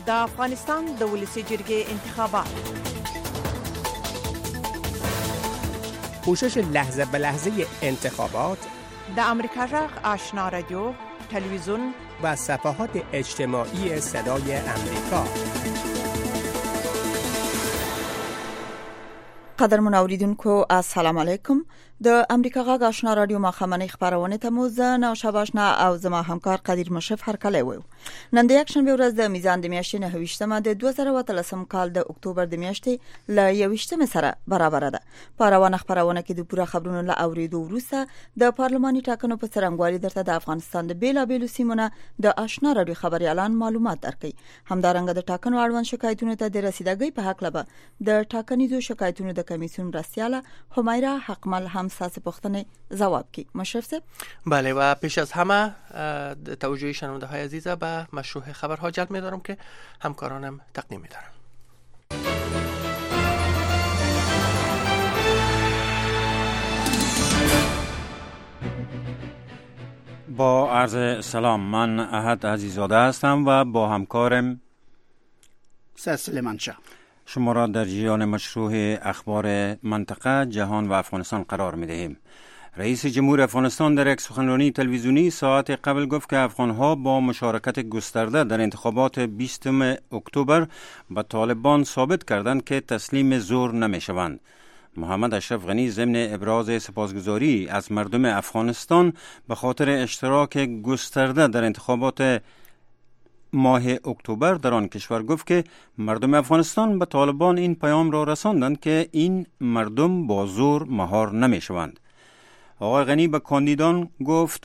د افغانستان د ولسی جرګې انتخابات، پوشش لحظه به لحظه انتخابات د امریکا جغ آشنا رادیو، تلویزیون و صفحات اجتماعی صدای امریکا. قدرمن اوریدونکو السلام علیکم. د امریکا غږ آشنا رادیو مخامنی خبرونه ته مو زه نوشابه آشنا او زما همکار قدیر مشرف هرکلی وو. نن د یکشنبه ورځ د میزان د میاشتې 29مه د 2013 کال د اکتوبر د میاشتې ل 21 سره برابر ده. په روانه خبرونه کې د پوره خبرونو له اوریدو وروسته د پارلماني ټاکنو په څرنګوالي درته د افغانستان د بیلابېلو سیمونو د آشنا رادیو خبري اعلان معلومات درکړي. همدارنګه د ټاکنو اړوند شکایتونو ته د رسیدګۍ په حق لبه د ټاکنیزو شکایتونو د کمیسیون مرستیاله حمیره حقمل هم ساس پختنه جواب کی. مشرف صاحب. بله و پیش از همه توجه شنونده های عزیز به مشروع خبرها جلب می‌دارم که همکارانم تقدیم می‌دارن. با عرض سلام، من احد عزیزاده هستم و با همکارم سلیمان شاه شما را در جریان مشروع اخبار منطقه، جهان و افغانستان قرار می دهیم. رئیس جمهور افغانستان در یک سخنرانی تلویزیونی ساعت قبل گفت که افغانها با مشارکت گسترده در انتخابات 20 اکتبر به طالبان ثابت کردند که تسلیم زور نمی شوند. محمد اشرف غنی ضمن ابراز سپاسگزاری از مردم افغانستان به خاطر اشتراک گسترده در انتخابات ماه اکتبر در آن کشور گفت که مردم افغانستان به طالبان این پیام را رساندند که این مردم با زور مهار نمی شوند. آقای غنی به کاندیدان گفت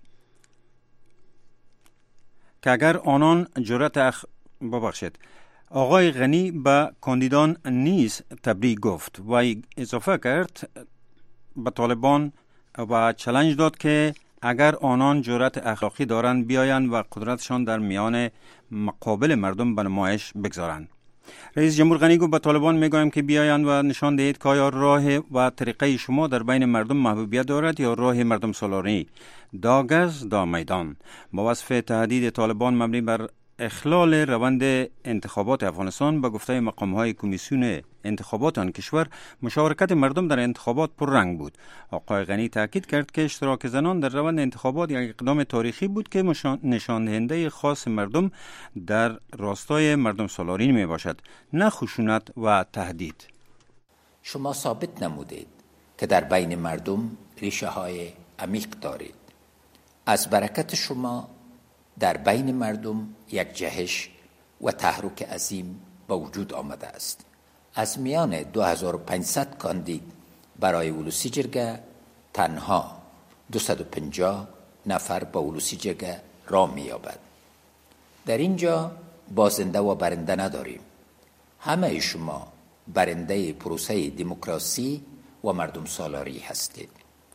که اگر آنان جرأت آقای غنی به کاندیدان نیز تبریک گفت و اضافه کرد به طالبان و چالش داد که اگر آنان جرأت اخلاقی دارند بیایند و قدرتشان در میان مقابل مردم به نمایش بگذارند. رئیس جمهور غنی گفت به طالبان میگویم که بیایند و نشان دهید که آیا راه و طریقه شما در بین مردم محبوبیت دارد یا راه مردم سالاری، دا گز دا میدان. با وصف تهدید طالبان مبنی بر اخلال روند انتخابات افغانستان به گفته مقام‌های کمیسیون انتخابات آن کشور، مشارکت مردم در انتخابات پررنگ بود. آقای غنی تاکید کرد که اشتراک زنان در روند انتخابات یک اقدام تاریخی بود که نشان دهنده خاص مردم در راستای مردم سالاری می باشد، نه خشونت و تهدید. شما ثابت نمودید که در بین مردم ریشه های عمیق دارید. از برکت شما در بین مردم یک جهش و تحرک عظیم به وجود آمده است. از میان 2500 کاندید برای ولسی جرگه تنها 250 نفر به ولسی جرگه راه می‌یابد. در اینجا بازنده و برنده نداریم. همه شما برنده پروسه دموکراسی و مردم سالاری هستید.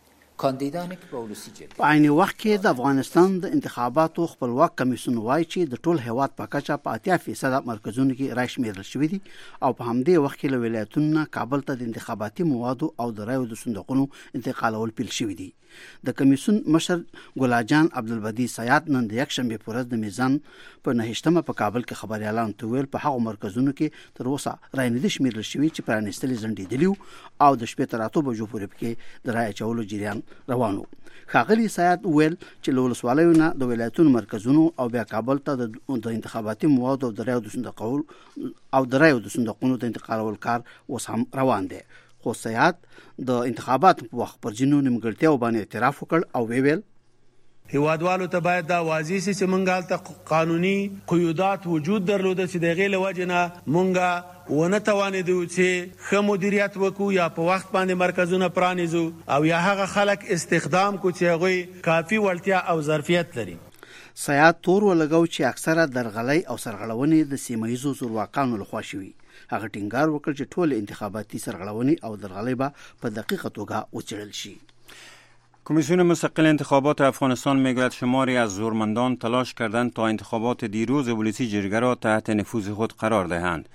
په عین وخت کې د افغانستان د انتخاباتو خپلواک کمیسیون وایي چې د ټول هیواد په کچه په 80% مرکزونو کې راشمیرل شوي دي او په همدې وخت کې له ولایتونو کابل ته د انتخاباتي موادو او د رایو د صندوقونو انتقالول پیل شوي دي. د کمیسیون مشر ګلاجان عبدالبدی سیاد نن د یکشنبه په ورځ د میزان په 9مه په کابل کې خبري اعلان تویل په هغو مرکزونو کې تر اوسه رای نه دي شمیرل شوي چې پرانیستلې ځنډېدلي او د شپې تر 8 بجو پورې پکې د رای اچولو جریان روانو. ښاغلي سیاد ویل چې له ولسوالیو نه د ولایتونو مرکزونو او بیا کابل ته د انتخاباتي موادو او د رایو د صندوقونو د انتقالول کار اوس هم روان دی. خو سیاد د انتخاباتو په وخت پر ځینو نیمګړتیاو باندې اعتراف وکړ او ویل هیوادوالو ته باید دا واضح شي چې مونږ هلته قانوني قیودات وجود درلوده چې د هغې له وجې نه مونږ ونه توانېدو چې ښه مدیریت وکړو یا په وخت باندې مرکزونه پرانیزو او یا هغه خلک استخدام کو چې هغوی کافي وړتیا او ظرفیت لري. سیاد تور ولګو چې اکثره درغلۍ او سرغړونې د سیمه ییزو زورواکانو لخوا شوي. هغه ټینګار وکړ چې ټول انتخاباتي سرغړونې او درغلۍ به په دقیقه توګه وڅېړل شي. کمیسیون مستقل انتخابات افغانستان میگوید شماری از زورمندان تلاش کردند تا انتخابات دیروز ولسی جرگه را تحت نفوذ خود قرار دهند.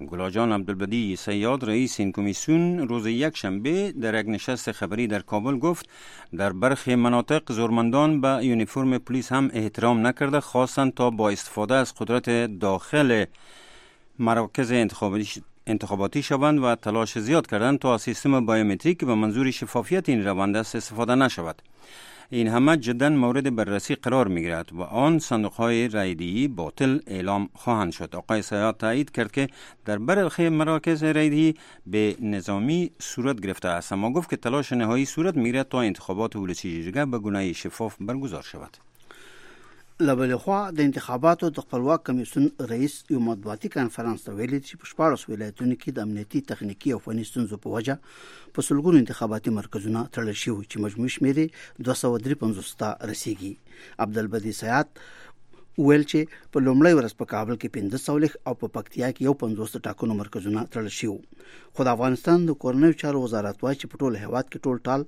گلاجان عبدالبدی سیاد رئیس این کمیسیون روز یک شنبه در یک نشست خبری در کابل گفت در برخی مناطق زورمندان به یونیفرم پلیس هم احترام نکرده، خواستند تا با استفاده از قدرت داخل مراکز انتخاباتی شوند و تلاش زیاد کردند تا سیستم بایومتریک به منظور شفافیت این روند است استفاده نشود. این همه جدا مورد بررسی قرار می گیرد و آن صندوق‌های رایدهی باطل اعلام خواهند شد. آقای سیاد تایید کرد که در برخی مراکز رایدهی به نظامی صورت گرفته است، اما گفت که تلاش نهایی صورت می گیرد تا انتخابات ولسی جرګه به گونه شفاف برگزار شود. لبل خوا د انتخاباتو د خپلواک کمیسیون رئیس یو مطبوعاتي کانفرنس ته ویلي چې په 14 ولایتونو کې د امنیتي تخنیکی او فني ستونزو په وجه په سلګونو انتخاباتي مرکزونه تړل شوي چې مجموعي شمېر 253 ته رسیږي. عبدالبدی سیاد ویل چې په لومړی ورځ په کابل کې 15 او په پکتیا کې یو 50 ټاکنو مرکزونه تړل شوي. خو د افغانستان د کورنیو چارو وزارت وايي چې په ټول هیواد کې ټال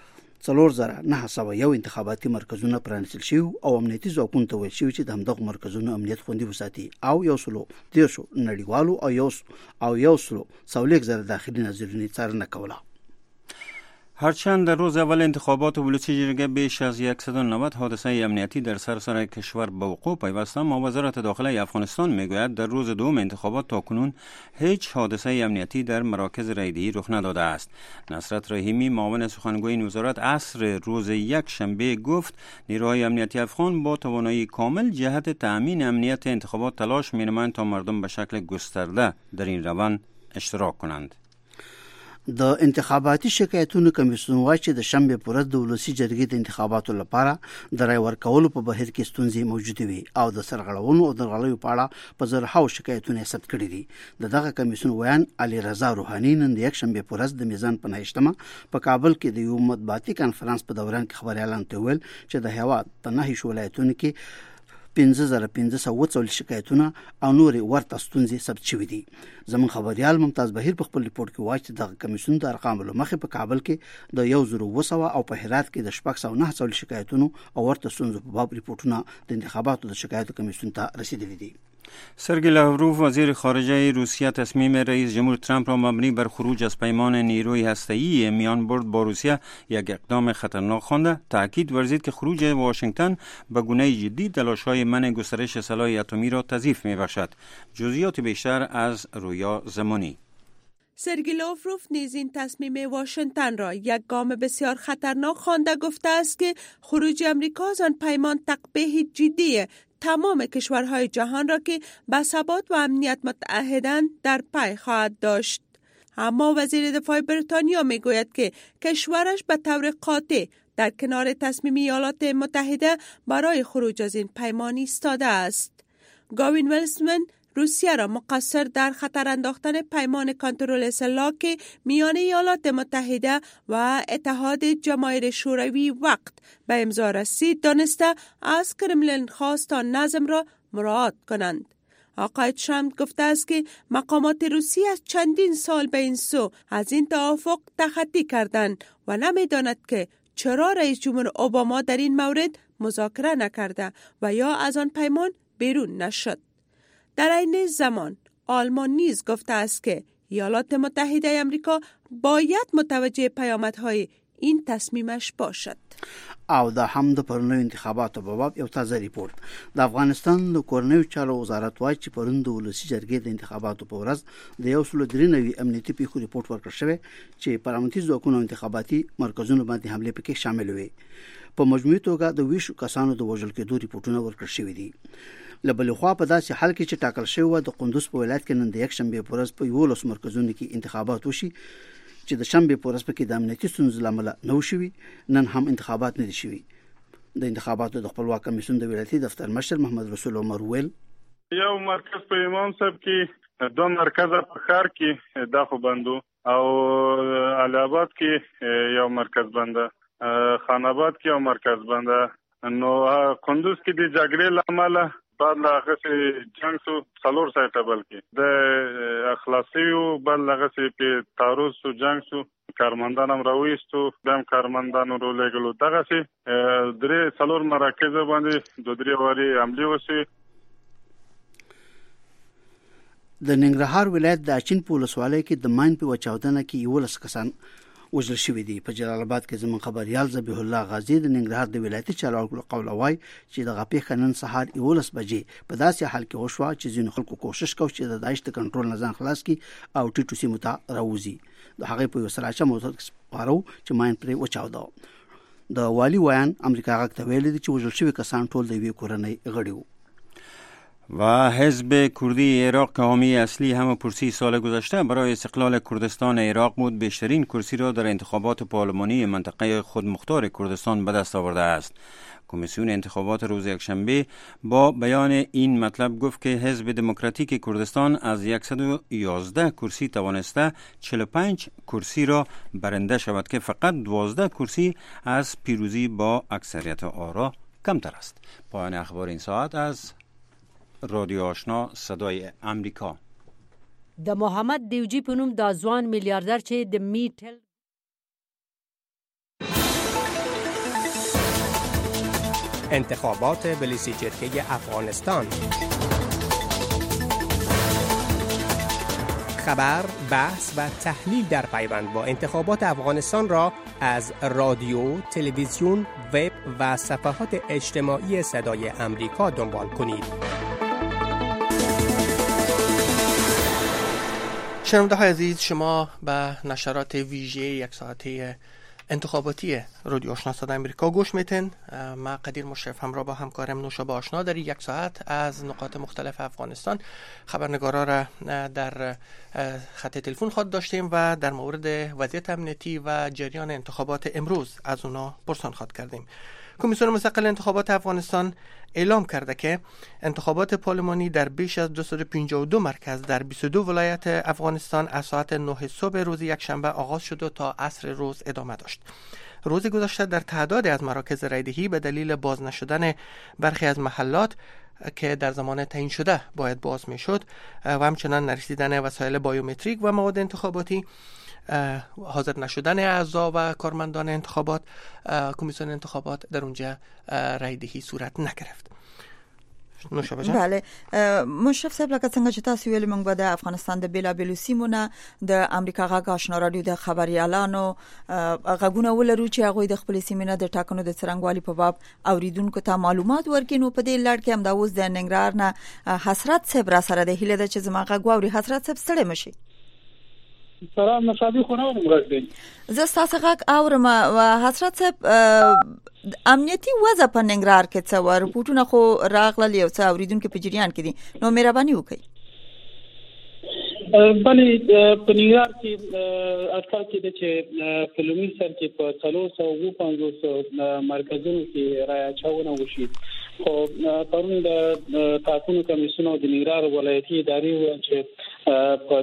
4901 انتخاباتي مرکزونه پرانیستل شوي او امنیتي ځواکونو ته ویل شوي چې د همدغو مرکزونو امنیت خوندي وساتي او 113 نړیوالو او 140 داخلي ناظرینو څارنه کوله. هرچند در روز اول انتخابات ولسی جرګه بیش از 190 حادثه امنیتی در سراسر کشور به وقوع پیوسته، اما وزارت داخله افغانستان میگوید در روز دوم انتخابات تاکنون هیچ حادثه امنیتی در مراکز رایدهی رخ نداده است. نصرت رحیمی معاون سخنگوی این وزارت عصر روز یک شنبه گفت نیروهای امنیتی افغان با توانایی کامل جهت تأمین امنیت انتخابات تلاش می‌نمایند تا مردم به شکل گسترده در این روند اشتراک کنند. د انتخاباتي شکایتونو کمیسیون وايي چې د شنبه پر ورځ د ولسی جرګې د انتخاباتو لپاره د رای ورکولو په بهیر کې ستونزې موجوده وي او د سرغړونو او درغلیو په اړه په زرهاو شکایتونه ثبت کړي دي. دغه کمیسیون ویان علي رضا روحاني نن د یک شنبه پر ورځ د میزان په 9 په کابل کې د یو مطبوعاتي کانفرنس په دوران کې خبريالان ته ویل چې د هیواد په 9 ولایتونو کې 5540 شکایتونه او نور ورته ستونزې ثبت شوې دي. زمون خبريال ممتاز بهیر په خپل ریپورت کې وایي چې د کمیسیون د ارقامو مخې په کابل کې د 1200 او په هرات کې د 609 شکایتونو او ورته ستونزو په باب ریپورتونه د انتخاباتو د شکایتو کمیسیون ته رسیدلي دي. سرگئی لاوروف وزیر خارجه روسیه تصمیم رئیس جمهور ترامپ را مبنی بر خروج از پیمان نیروی هسته‌ای میان برد با روسیه یک اقدام خطرناک خوانده. تاکید ورزید که خروج واشنگتن به گونه جدی تلاش‌های منع گسترش سلاح اتمی را تضعیف می‌بخشد. جزئیات بیشتر از رویا زمانی. سرگئی لاوروف نیز این تصمیم واشنگتن را یک گام بسیار خطرناک خوانده گفته است که خروج امریکا از آن پیمان تقبیح جدی تمام کشورهای جهان را که به ثبات و امنیت متعهدند در پی خواهد داشت. اما وزیر دفاع بریتانیا میگوید که کشورش به طور قاطع در کنار تصمیم ایالات متحده برای خروج از این پیمان ایستاده است. گاوین ویلسمن روسیه را مقصر در خطر انداختن پیمان کنترل سلاح که میان ایالات متحده و اتحاد جماهیر شوروی وقت به امضا رسید دانسته از کرملین خواست تا نظم را مراعات کنند. آقای ترامپ گفته است که مقامات روسی از چندین سال به این سو از این توافق تخطی کردند و نمی‌داند که چرا رئیس جمهور اوباما در این مورد مذاکره نکرده و یا از آن پیمان بیرون نشد. در این زمان آلمان نیز گفته است که ایالات متحده آمریکا باید متوجه پیامدهای این تصمیمش باشد. او د هم د پرونیو انتخاباتو په باب یو تازه ریپورت. د افغانستان د کورنیو چارو وزارت وايي چې پرون د ولسی جرګې د انتخاباتو په ورځ د 193 امنیتي پیښو ریپورت ورکړ شوی چې پرامنتي ځواکونو انتخاباتي مرکزونو باندې حمله پکې شامل وي. په مجموعي توګه د 20 کسانو د وژل کېدو ریپورتونه ورکړ شوی دي. لبل خوا په داسې حال کې چې ټاکل شوی و د قندوز په ولایت کې نن د یک شنبه په ورځ په 11 مرکزونو کې انتخابات وشي چې د شنبه په ورځ کې د امنیتي ستونزو لامل نو شوي، نن هم انتخابات نه دي شوي. د انتخاباتو د خپلواک کمیسیون د ولایتي دفتر مشر محمد رسول عمر ویل یو مرکز په امام صاحب کې، دوه مرکزه په ښار کې د خو بندو او علي آباد کې یو مرکز بنده، خان آباد کې یو مرکز بنده. نو قندوز کې د جګړې لامل بعد لاغه جنگ سو څلور سایټه بلکې د اخلاصیو بل لاغه په تعرض سو جنگ سو کارمندان هم راوېستو، دم کارمندانو رو لګلو دغه سي درې څلور مراکز باندې د درې واري عملی وسی. د ننګرهار ولایت د اچین په ولسوالۍ کې د ماین په وچاودنه کې 11 کسان وژل شوي دي. په جلال آباد کې زموږ خبريال ذبیح الله غازی د ننګرهار د ولایتي چارواکو قول وای چې د غپې نن سهار 11 بجې په داسې حال کې وشوه چې ځینې خلکو کوشش کوي چې د داعش د کنټرول نه ځان خلاص کړي او ټیټو سیمو ته راوځي. د هغه په وسراچه موټر سپارو چې ماین پرې وچاوده. د والی ویان امریکا غږ ته ویل دي چې وژل شوي کسان ټول د یوې کورنۍ غړي وو. و حزب کردی عراق که حامی اصلی همه پرسی سال گذشته برای استقلال کردستان عراق بود، بیشترین کرسی را در انتخابات پارلمانی منطقه خودمختار کردستان به دست آورده است. کمیسیون انتخابات روز یکشنبه با بیان این مطلب گفت که حزب دموکراتیک کردستان از 111 کرسی توانسته 45 کرسی را برنده شود که فقط 12 کرسی از پیروزی با اکثریت آرا کمتر است. پایان اخبار این ساعت از رادیو آشنا صدای امریکا. د محمد دیوجی په نوم د ځوان میلیاردر چې د میټل انتخابات بلیسیجرکه افغانستان. خبر، بحث و تحلیل در پیوند با انتخابات افغانستان را از رادیو، تلویزیون، وب و صفحات اجتماعی صدای امریکا دنبال کنید. شنونده های عزیز، شما به نشرات ویژه یک ساعته انتخاباتی رادیو آشنا صدای امریکا گوش میتین. ما قدیر مشرف همراه با همکارم نوشابه آشنا در یک ساعت از نقاط مختلف افغانستان خبرنگارا را در خط تلفن خود داشتیم و در مورد وضعیت امنیتی و جریان انتخابات امروز از اونا پرسان خود کردیم. کمیسیون مستقل انتخابات افغانستان اعلام کرده که انتخابات پارلمانی در بیش از 252 مرکز در 22 ولایت افغانستان از ساعت 9 صبح روز یکشنبه آغاز شد و تا عصر روز ادامه داشت. روز گذشته در تعدادی از مراکز رایدهی به دلیل باز نشدن برخی از محلات که در زمان تعیین شده باید باز می شد و همچنان نرسیدن وسایل بایومتریک و مواد انتخاباتی، حاضر نشدن اعضا و کارمندان انتخابات، کمیسیون انتخابات در اونجا رایدهی صورت نگرفت. بله، مشرف صاحب لکه څنګه چې تاسو ویل موږ به د افغانستان د بیلابیلو سیمونه د امریکا غږ آشنا رادیو د خبريالانو غږونه ولرو چې هغه د خپل سیمینه د ټاکنو د څرنګوالي په باب اوریدونکو ته معلومات ورکړي. نو په دې لړ کې هم دا اوس د ننګرهار نه حسرت صاحب را سره د هیله د چې زما غږ واوري. حسرت صاحب ستړي مشي. سلام نصابی خونه مرګ. زه ستاسو غږ اورم. حسرت صاحب، امنیتي وضع په ننګرهار کې څه و؟ رپورټونه خو راغلل، یو څه اوریدونکو په جریان کې دي، نو مهرباني وکړئ. بله، په ننګرهار کې اټکل کېده چې په لومړي سر کې په 450 مرکزونو کې راچاونه وشي، خو پرون د ټاکنو کمیسیون او د ننګرهار ولایتي ادارې وویل چې په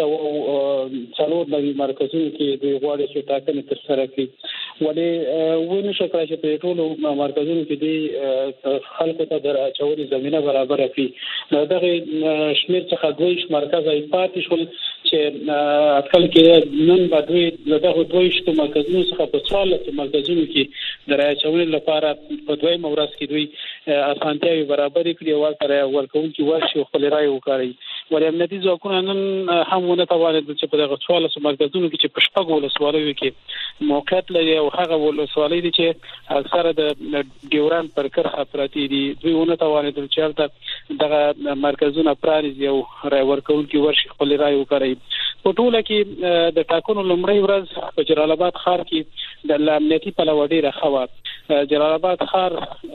340 مرکزونو کې دوی غواړي چې ټاکنې ترسره کړي. ولې ونه شو کړای چې په ټولو مرکزونو کې د خلکو ته د راچوري زمينه برابر کړي. دغه شمیر څخه دوی مرکز ایپاتې شول چې اټکل کې نن بعدوي دغه دوی شته مرکزونو څخه په 14 مرکزونو کې د راچوري لپاره په دوی مورس کې دوی اسانتیاوي برابر کړي او ورکوونکي ورشي خپل رائے وکړي. ولې امنیتي ځواکونه نن هم ونه توانېدل چې په دغه 14 مرکزونو کې چې په شپږو ولسوالیو کې موقعیت لري او هغه ولسوالۍ دي چې اکثره د ډیوران پر کرښه پراتی دي، دوی ونه توانېدل چې دغه مرکزونه پرانیزي او رائے ورکوونکي ورشي خپل رائے وکړي. په ټوله کې د ټاکنو لومړۍ ورځ په جلال آباد ښار کې د امنیتي پلوه ډېره ښه وه. جلال آباد ښار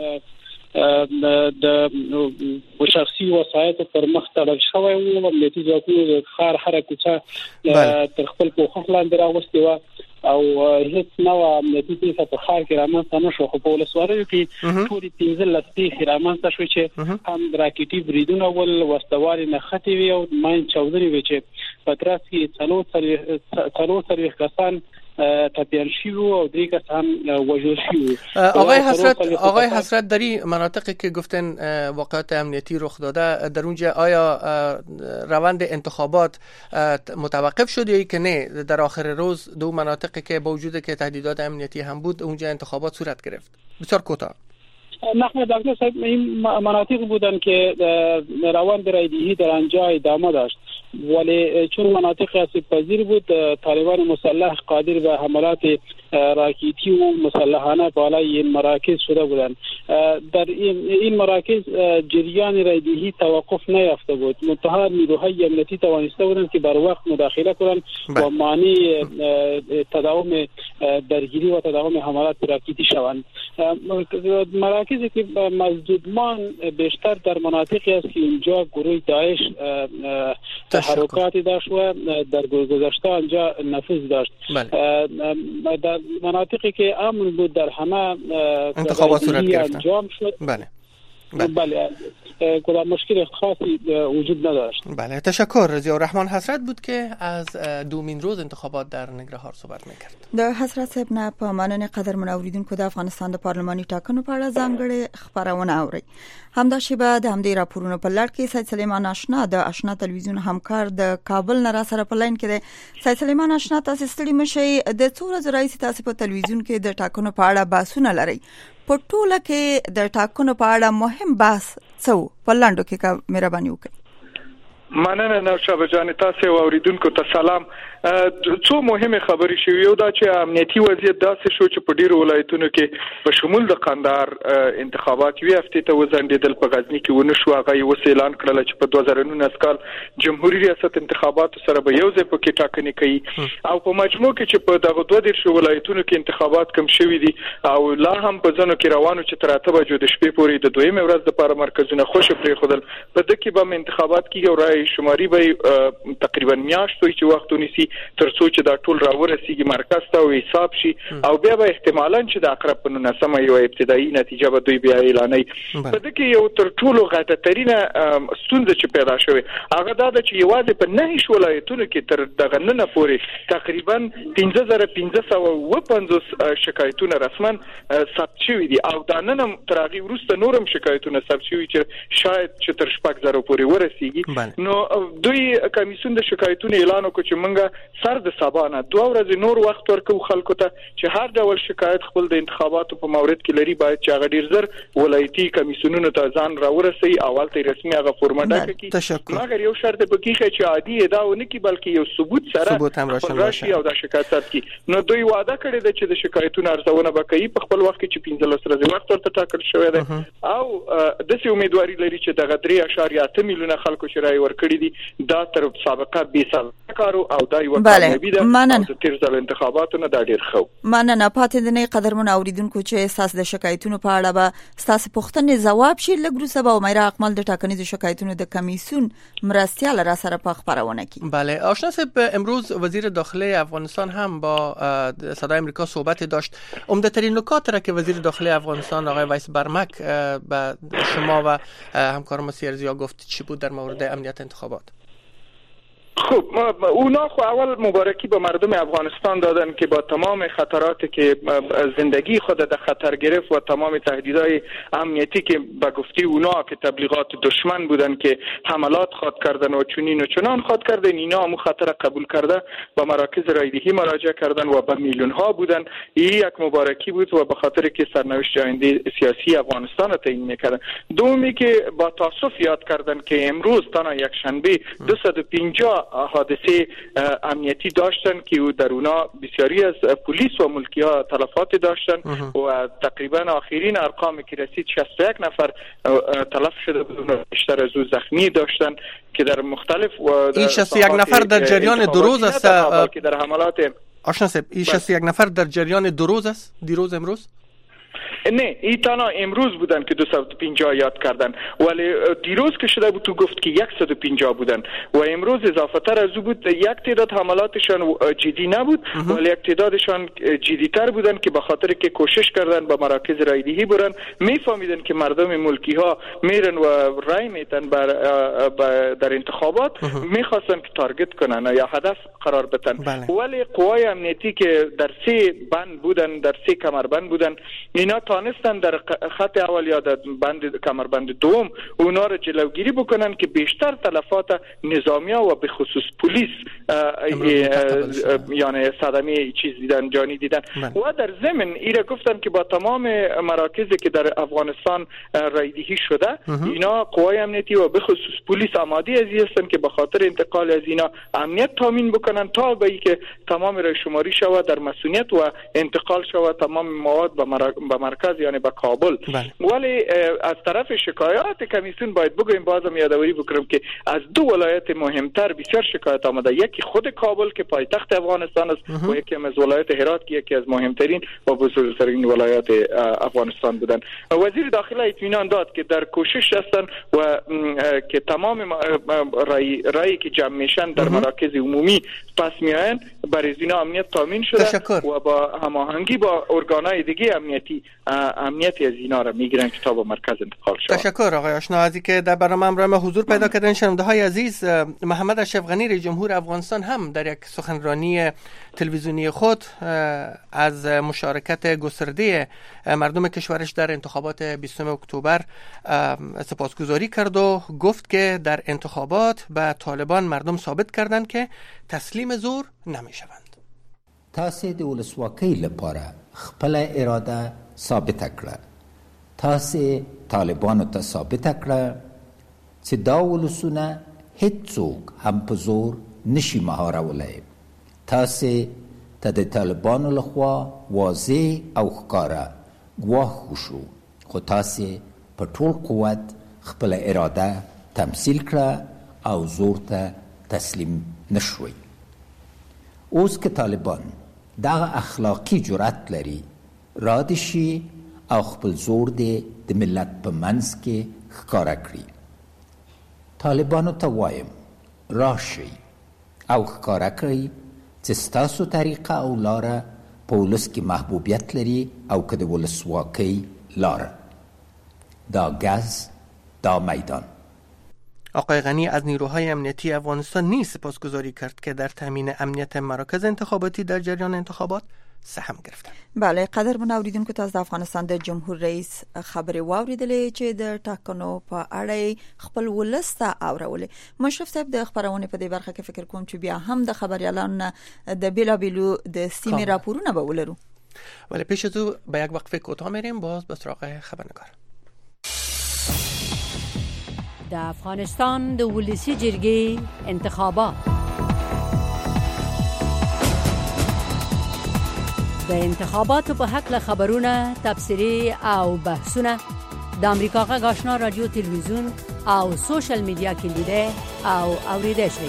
د شخصي وسایطو پر مخ تړل شوی و. امنیتي ځواکونو د ښار هره کوڅه تر خپل پوښښ لاندې راوستې وه او هیڅ نوع امنیتي پیښه په ښار کې رامنځته نه شوه. خو په ولسوالیو کې ټولې 15 پیښې رامنځته شوې چې هم راکټي بریدونه ول، وسلوالې نښتې وې او ماین چاودنې وې چې په ترڅ کې 40 کسان تپیان شیو و 3 کسان وژل شیو. آقای حسرت، در این مناطقی که گفتن واقعات امنیتی رخ داده، در اونجا آیا روند انتخابات متوقف شد یا که نه؟ در آخر روز دو مناطقی که با وجود که تهدیدات امنیتی هم بود اونجا انتخابات صورت گرفت. بسیار کوتاه. نحن دکتر صاحب این مناطق بودن که روند رایدهی در آنجا ادامه داشت. ولی چون مناطق آسیب پذیر بود طالبان مسلح قادر به حملات راکیتی و مسلحانه بالای این مراکز شده بودند. در این مراکز جریان رایدهی توقف نیافته بود. منتها نیروهای امنیتی توانسته بودند که بر وقت مداخله کنند و مانع تداوم درگیری و تداوم حملات راکیتی شوند. مراکزی که مسدودمان بیشتر در مناطقی است که اینجا گروه داعش تحرکاتی داشت و در گذشته آنجا نفوذ داشت. در مناطقی که امن بود در همه انتخابات صورت گرفتن انجام شد. بله کدام مشکل خاصی وجود نداشت. بله تشکر. ضیاء الرحمن حسرت بود که از دومین روز انتخابات در ننګرهار صحبت میکرد. د حسرت صاحب نه په مننه قدرمن اوریدونکو د افغانستان د پارلماني ټاکنو په اړه ځانګړې خبرونه اوري. همداشې به د همدې راپورونو په لړ کې سید سلیمان آشنا د آشنا تلویزیون همکار د کابل نه را سره په لاین کې دی. سید سلیمان آشنا تاسو ستړي مشئ د څو ورځې راځي تاسو په تلویزیون کې د ټاکنو په اړه بحثونه لرئ. په ټوله کې د ټاکنو په اړه مهم بحث څه په لاندو کې کا مهرباني وکړئ. مننه نوشابه جان تاسو اوریدونکو ته سلام. څو مهمه خبرې شوې یو دا چې امنیتي وضعیت داسې شو چې په ډیرو ولایتونو کې په شمول د قندهار انتخابات یو هفته ته وزندیدل. په غزنی کې ونه شو هغه یو اعلان کړل چې په 2019 کال جمهوریت ریاست انتخابات سره به یو ځای په کې ټاکنې کوي او په مجموع کې چې په دغه 2 ولایتونو کې انتخابات کم شوي دي او لا هم په ځنو کې روانو چې تر 8 بجو د شپې پورې د دویمه ورځ لپاره مرکزونه خوشو پرې خدل په دکې به انتخابات کې یو رای شماري به تقریبا میاشتو چې وخت ونیسي ترڅو چې دا ټول راورسیږي مرکز ته او حساب شي او بیا به احتمالاً چې د اقرب په 19 یو ابتدایي نتیجه به دوی بیا اعلانوي. په دې کې یو تر ټولو غټه ترینه ستونزه چې پیدا شوه هغه دا چې یوازې په 9 ولایتونو کې تر دغه نن پورې تقریبا 15550 شکایتونه رسما ثبت شوي دي او دا نن تر هغه وروسته نورم شکایتونه ثبت شوي چې شاید چې تر 6000 پورې ورسیږي. نو دوی کمیسیون د شکایتونو اعلان وکړ چې موږ سر د سبانه 2 ورځې نور وخت ورکو خلکو ته چې هر ډول شکایت خپل د انتخاباتو په مورد کې لري باید چې هغه ډیر زر ولایتي کمیسیونونو ته ځان راورسي اول ته رسمي هغه فورمټ کړي مګر یو شرط به کیږي چې عادي ادعا ونه کی بلکې یو ثبوت سره راشي او د شکایت سات کی. نو دوی وعده کړی دی چې د شکایتونو ارزونه وکړي په خپل وخت کې چې 15 ورځې وخت ورته ټاکل شوی دی او د څه امیدواري لري چې دغه 3.8 میلیونه خلکو شرای ورکړي دي دا تر سابقه به سال کارو او دا یو مننه د تیر ځل انتخاباتونو دا ډیر خو مننه پاتې د نه قدرمن اوریدونکو چې اساس د شکایتونو په اړه به تاسو پوښتنې جواب شي لګرو سبا عمره اکمل د ټاکنیز شکایتونو د کمیسیون مرستیال را سره په خبرونه کی. بله آشنا صاحب امروز وزیر داخله افغانستان هم با صدای آمریکا صحبت داشت. عمده ترین نکات را که وزیر داخله افغانستان آقای ویس برمک به شما و همکارم سیرزیا گفت چی بود در مورد امنیت انتخابات؟ خب اونا خو اول مبارکی به مردم افغانستان دادن که با تمام خطراتی که زندگی خود در خطر گرفت و تمام تهدیدهای امنیتی که به گفته اونا که تبلیغات دشمن بودن که حملات خواد کردن و چنین و چنان خواد کردن اینا هم خطر قبول کرده با مراکز رایدهی مراجعه کردن و به میلیون ها بودن. این یک مبارکی بود و به خاطر که سرنوشت آینده سیاسی افغانستان را تعیین می‌کردن. دومی که با تاسف یاد کردن که امروز تا یک شنبه 250 حادثه امنیتی داشتن که در اونا بسیاری از پلیس و ملکی ها تلفات داشتن و تقریبا آخرین ارقامی که رسید 61 نفر تلف شده بودن بیشتر از او زخمی داشتن که در مختلف این 61 نفر در جریان دو روز است که در حملات آشنا صاحب این 61 نفر در جریان دو روز است دیروز امروز نه این تنها امروز بودن که 250 یاد کردن ولی دیروز که شده بود تو گفت که 150 بودن و امروز اضافه تر از او بود. یک تعداد حملاتشان جدی نبود ولی یک تعدادشان جدی تر بودن که به خاطر که کوشش کردن با مراکز رایدهی برن میفهمیدن که مردم ملکی ها میرن و رای میتن در انتخابات میخواستن که تارگت کنن یا هدف قرار بدن ولی قوای امنیتی که در 3 بند بودن در 3 کمربند بودن اینا تانستن در خط اول یا در کمربند دوم اونا را جلوگیری بکنن که بیشتر تلفات نظامی و به خصوص پلیس یعنی صدمه چیز دیدن، جانی دیدن. و در ضمن ایره گفتن که با تمام مراکزی که در افغانستان رایدهی شده اینا قوای امنیتی و به خصوص پلیس آماده ازی هستن که به خاطر انتقال از اینا امنیت تامین بکنن تا به اینکه تمام رای شماری شود در مسئولیت و انتقال شود تمام مواد به مرکز یعنی به کابل. ولی از طرف شکایات کمیسیون باید بگویم، بازم یادآوری بکنم که از دو ولایت مهمتر بسیار شکایت آمده، یکی خود کابل که پایتخت افغانستان است و یکی از ولایت هرات که یکی از مهمترین و بزرگترین ولایات افغانستان بودن. وزیر داخله اطمینان داد که در کوشش هستن و که تمام رای که جمع میشن در مراکز عمومی پس میاین برای اینا امنیت تامین شده. تشکر. و با هماهنگی با ارگانهای دیگه امنیتی از اینا را میگیرن که تا به مرکز انتقال شود. تشکر آقای آشنا از اینکه در برنامه همراه ما حضور پیدا کردن. شنونده های عزیز، محمد اشرف غنی رئیس جمهور افغانستان هم در یک سخنرانی تلویزیونی خود از مشارکت گسترده مردم کشورش در انتخابات 20 اکتبر سپاسگزاری کرد و گفت که در انتخابات به طالبان مردم ثابت کردند که تسلیم زور نمیشوند. تاسې د ولسواکۍ لپاره خپل اراده ثابته کړه. تاسې طالبانو ته ثابته کړه چې دا ولسونه هیڅوک هم په زور نشي مهارولی. تاسې ته د طالبانو لخوا واضح او ښکاره ګواښ وشو، خو تاسې په ټول قوت خپل اراده تمثیل کړه او زور ته تسلیم نشوئ. اوس که طالبان دغه اخلاقی جرأت لري را شي او خپل زور دې د ملت په منځ کې ښکاره کړي. طالبانو ته وایم راشئ او ښکاره کړئ چې ستاسو طریقه او لاره په ولس کې محبوبیت لري او که د ولسواکۍ لاره. دا گز، دا میدان. آقای غنی از نیروهای امنیتی افغانستان نیز سپاسگزاری کرد که در تامین امنیت مراکز انتخاباتی در جریان انتخابات سهم گرفتند. بله، قدرمن اوریدونکو، تاسو د افغانستان د جمهور رئیس خبرې واوریدلې چې د ټاکنو په اړه خپل ولس ته اورولې. مشرف صاحب د خبرونه په دې برخه کې فکر کوم چې بیا هم د خبريالانو د بیلابیلو د سیمې راپورونه به ولرو. ولی پیش از او به یک وقفه کوتاه میریم، باز به سراغ خبرنگار. د افغانستان د ولسی جرګې انتخابات. د انتخاباتو په حق له خبرونه، تبصرې او بحثونه د امریکا غږ آشنا رادیو تلویزیون او سوشل میډیا کې لیدل او اوریدل شي.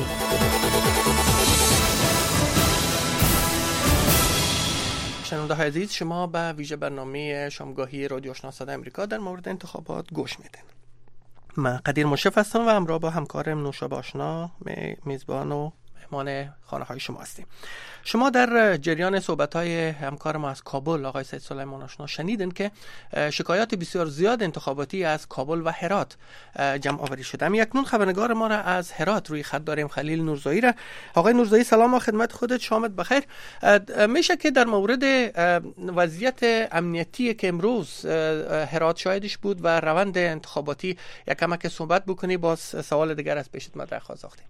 شنونده های عزیز، شما به ویژه برنامه شامگاهی رادیو آشنا صدای امریکا در مورد انتخابات گوش میدین. من قدیر مشرف هستم و همراه با همکارم نوشابه آشنا میزبان و مهمان خانه های شما هستیم. شما در جریان صحبت های همکار ما از کابل آقای سید سلیمان آشنا شنیدن که شکایات بسیار زیاد انتخاباتی از کابل و هرات جمع آوری شده. اکنون خبرنگار ما را از هرات روی خط داریم، خلیل نورزایی را. آقای نورزایی سلام و خدمت خودت، شامت بخیر. میشه که در مورد وضعیت امنیتی که امروز هرات شاهدش بود و روند انتخاباتی یک کمک صحبت بکنی؟ باز سوال دیگر از پیشت مطرح خواستیم.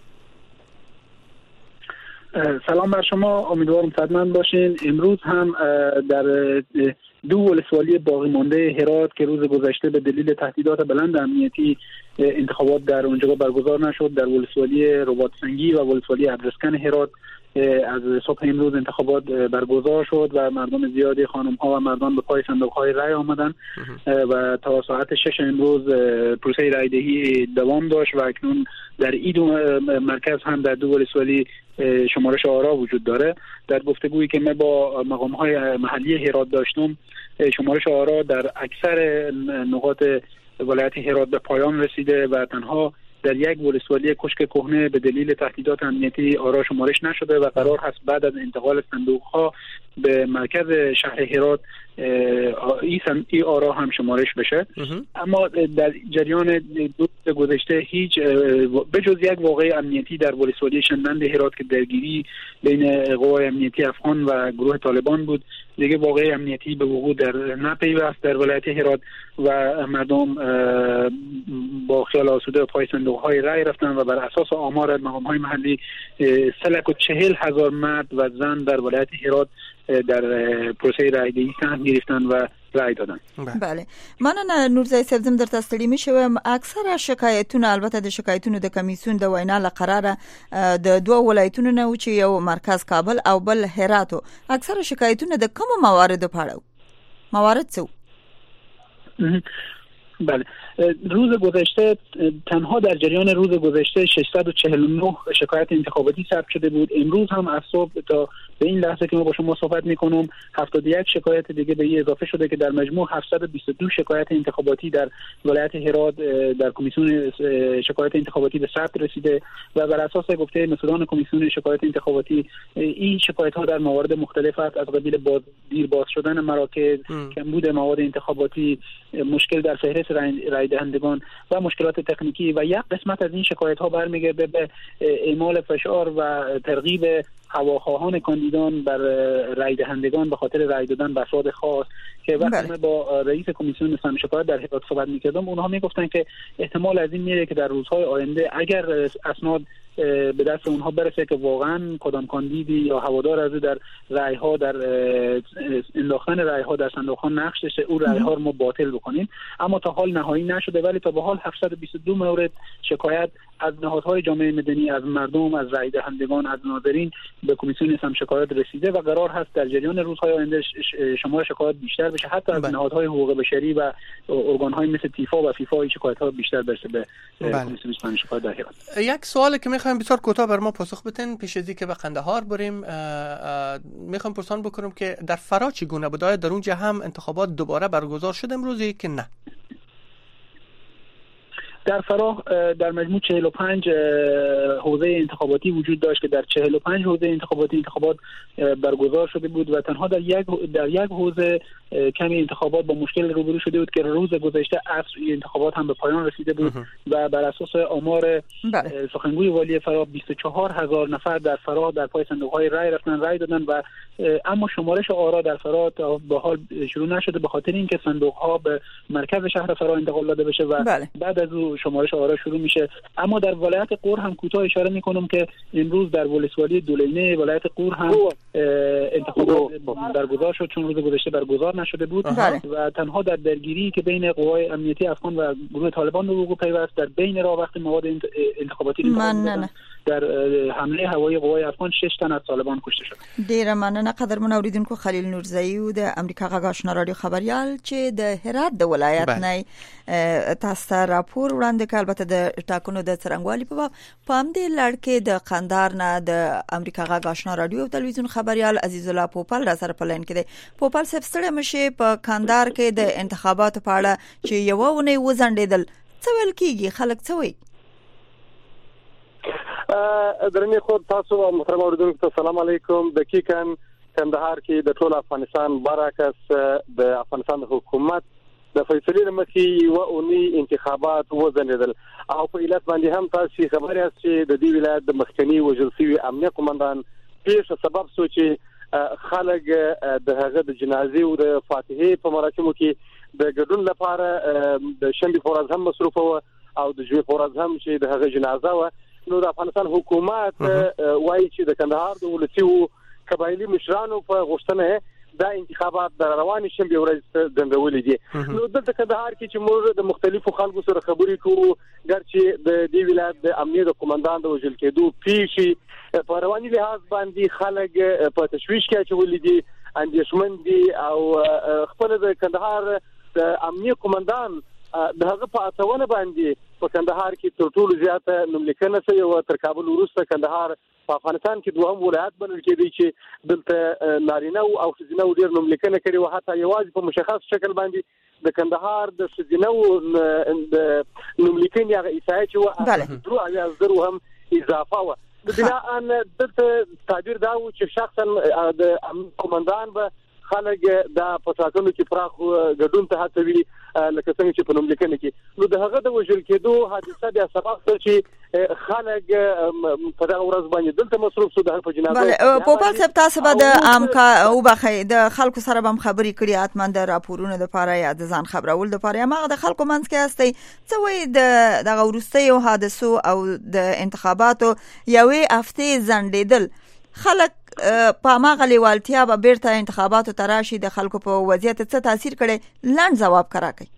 سلام بر شما، امیدوارم صحتمند باشین. امروز هم در دو ولسوالی باقی مانده هرات که روز گذشته به دلیل تهدیدات بلند امنیتی انتخابات در اونجا برگزار نشد، در ولسوالی رباط سنگی و ولسوالی ادرسکن هرات از صبح امروز انتخابات برگزار شد و مردم زیادی، خانم ها و مردان به پای صندوق های رای آمدن و تا ساعت 6 امروز پروسه رای دهی دوام داشت و اکنون در این دو مرکز هم در دو ولسوالی شمارش آرا وجود داره. در گفتگویی که من با مقام های محلی هرات داشتم، شمارش آرا در اکثر نقاط ولایت هرات به پایان رسیده و تنها در یک ولسوالی کشک کهنه به دلیل تهدیدات امنیتی آرا شمارش نشده و قرار هست بعد از انتقال صندوق ها به مرکز شهر هرات این آرا هم شمارش بشه. اما در جریان دو گذشته هیچ بجز یک واقعه امنیتی در ولسوالی شنبند هرات که درگیری بین قوای امنیتی افغان و گروه طالبان بود، دیگه واقعه امنیتی به وقوع در نپیوست در ولایت هرات و مردم با خیال آسوده پای صندوق‌های رای رفتن و بر اساس آمار مقام‌های محلی 340,000 مرد و زن در ولایت هرات در پروسه رایدهی سهم گرفتن و رای دادن. بله. مننه نورزای سبزم در تستړي میشوم. اکثره شکایتونه، البته د شکایتونو د کمیسیون د وینا لقراره د دوه ولایتونو نه چې یو مرکز کابل او بل هرات، اکثره شکایتونه د کوم موارد په اړه موارد څه؟ بله، روز گذشته تنها در جریان روز گذشته 649 شکایت انتخاباتی ثبت شده بود. امروز هم از صبح تا به این لحظه که ما با شما صحبت می‌کنم 71 شکایت دیگه به این اضافه شده که در مجموع 722 شکایت انتخاباتی در ولایت هرات در کمیسیون شکایت انتخاباتی به ثبت رسیده و بر اساس گفته مسئولان کمیسیون شکایت انتخاباتی این شکایت‌ها در موارد مختلف است، از قبیل دیر باز شدن مراکز، کمبود مواد انتخاباتی، مشکل در فهرست رای دهندگان و مشکلات تکنیکی و یک قسمت از این شکایت‌ها برمیگرده به اعمال فشار و ترغیب هواخواهان کاندیدان بر رای دهندگان به خاطر رای دادن به افراد خاص که وقتی با رئیس کمیسیون نظام شکایت در هرات صحبت می‌کردم اونها میگفتن که احتمال از این میره که در روزهای آینده اگر اسناد به دست اونها برسه که واقعا کدام کاندیدی یا هوادار از در رای‌ها در انداختن رای‌ها در صندوق‌ها نقش داشته اون رای‌ها رو ما باطل بکنیم، اما تا حال نهایی نشده. ولی تا به حال 722 مورد شکایت از نهادهای جامعه مدنی، از مردم، از رای دهندگان، از ناظرین به کمیسیون نظام شکایت رسیده و قرار هست در جریان روزهای آینده شمار شکایت بیشتر بشه، حتی از نهادهای حقوق بشری و ارگان‌های مثل تیفا و فیفا این شکایت‌ها بیشتر برسه به کمیسیون نظام شکایت در هرات. یک سوالی که می‌خوام بسیار کوتاه بر ما پاسخ بدین پیش از اینکه به قندهار بریم، می‌خوام پرسان بکنم که در فرا چگونه بود؟ در اونجا هم انتخابات دوباره برگزار شد امروزی که نه؟ در فراه در مجموع 45 حوزه انتخاباتی وجود داشت که در 45 حوزه انتخاباتی انتخابات برگزار شده بود و تنها در یک حوزه کمی انتخابات با مشکل روبرو شده بود که روز گذشته عصر انتخابات هم به پایان رسیده بود و بر اساس آمار سخنگوی والی فراه 24,000 نفر در فراه در پای صندوق‌های رای رفتن رای دادن و اما شمارش آرا در فراه تا به حال شروع نشده به خاطر اینکه صندوق‌ها به مرکز شهر فراه انتقال داده بشه و بعد از اون شمارش آرا شروع میشه. اما در ولایت قور هم کوتاه اشاره میکنم که امروز در ولسوالی دولینه ولایت قور هم انتخابات برگزار شد چون روز گذشته برگزار نشده بود و تنها در درگیری که بین قوای امنیتی افغان و گروه طالبان به وقوع پیوست در بین راه وقت مواد انتخاباتی در حمله هوایی قوای افغان 6 تن از طالبان کشته شد. ډیره مننه قدرمن اوریدونکو. خلیل نورزئی و د امریکا غږ آشنا رادیو خبريال چې د هرات د ولایت نه تاسو راپور وړاندې کړ، البته د ټاکنو د څرنګوالي په پام دی لړکې د قندار نه د امریکا غږ آشنا رادیو او تلویزیون خبريال عزیز الله پوپل را سره پلان کړي. پوپل سبستړی مشه په قندار کې د انتخاباتو په اړه چې یو ونه وزندل څه ویل کیږي، خلک څه وایي؟ درنې خو تاسو محترم اوریدونکو ته سلام علیکم. دقیقاً کندهار کې د ټول افغانستان برعکس د افغانستان حکومت د فیصلې لمخې و اونۍ انتخابات وزندل او په علت باندې هم تاسو خبرې است چې د دې ولایت د مخکنی وزیر سوي امنیت قومندان پیښه سبب سو چې خلک د هغه د جنازې او د فاتحه په مراسمو کې د ګډون لپاره د شنبه فورز هم مصروف و او د جوړ فورز هم چې د هغه جنازه و. نو د افغانستان حکومت وایي چې د کندهار د ولسی قبایلی مشرانو په غوښتنه دا انتخابات در روان شنبه ورځ ځنډولې دي. نو د کندهار کې چې موږ د مختلفو خلکو سره خبرې کوو ګرچې د دې ولایت د امنیت قومندان د وژل کېدو پیښې په رواني لحاظ باندې خلک په تشویش کې اچولې دي، اندېښمن دي او خپل د کندهار د امنیت قومندان دغه په اتونه باندې په کندهار کې تر ټولو زیاته نوملیکنه سوی او تر کابل وروسته کندهار په افغانستان کې دوهم ولایت بلل کېدی چې دلته نارینه او ښځینه ډېر نوملیکنه کړي او حتی یوازې په مشخص شکل باندې د کندهار د ښځینه د نوملیکنې هغه احصایه چې و 3000 هم اضافه و. بناء دلته تعبیر دا و چې شخصا د امنیت قومندان به خلک د پټاکنو کې پراخ ګډون ته هڅوي لکه څنګه چې په نوملیکنه کې نو د هغه د وژل کېدو حادثه د سبب چې خلک په دغه ورځ باندې دلته مصروف شو د په جنازه بله پوپل صاحب تاسو به د امکا او بخې د خلکو سره هم خبرې کړي اتمن د راپورونو د پاره یا د ځان خبرول د پاره ما د خلکو منځ کې هستي څه وایي د ورستیو حادثو او د انتخاباتو یوې هفته ځنډېدل خلک په ماغه لیوالتیا به بیرته انتخاباتو تراشي د خلکو په وضعیت څه تاثیر کړي لنډ جواب کراکي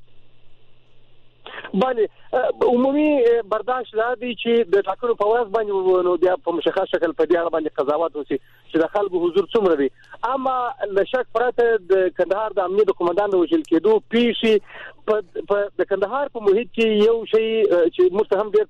بله عمومي برداشت دا دی چې د ټاکنو په ورځ باندې نو بیا په مشخص شکل په دې اړه باندې قضاوت وشي چې د خلکو حضور څومره دی اما له شک پرته د کندهار د امنیت قومندان د وژل کېدو پیښې په د کندهار په محیط کې یو شی چې مستهم ډېر